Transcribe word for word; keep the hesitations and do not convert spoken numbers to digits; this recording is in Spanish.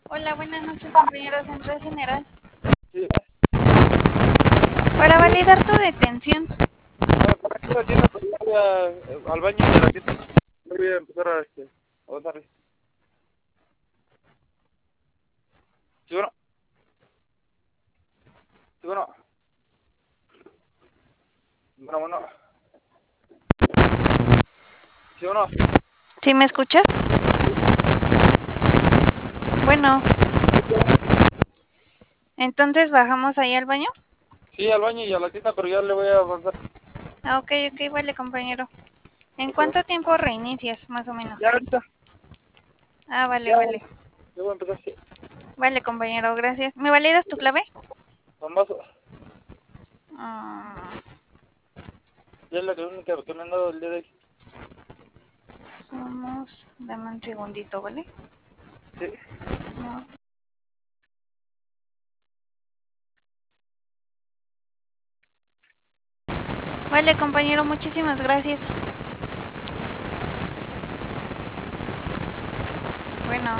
Hola, buenas noches, compañero Central General. Sí, Para validar tu detención. ah, para aquí la tienda, pues voy a- eh, al baño de la tienda. Voy a empezar a, este, a botarle. Sí, bueno, sí, bueno, bueno, bueno, sí, bueno, ¿Sí me escuchas? Bueno, entonces bajamos ahí al baño. sí, al baño y a la tienda, pero ya le voy a avanzar. Ah, ok, ok, vale, compañero. ¿En Ok, va. cuánto tiempo reinicias, más o menos? Ya ahorita, Ah, vale, ya, vale. ya voy a empezar, sí. Vale, compañero, gracias. ¿Me validas tu clave? Nomás, Ah, ya es la única que me han dado el día de hoy. somos... Dame un segundito, ¿vale? Sí, No. Vale, compañero, muchísimas gracias. Bueno.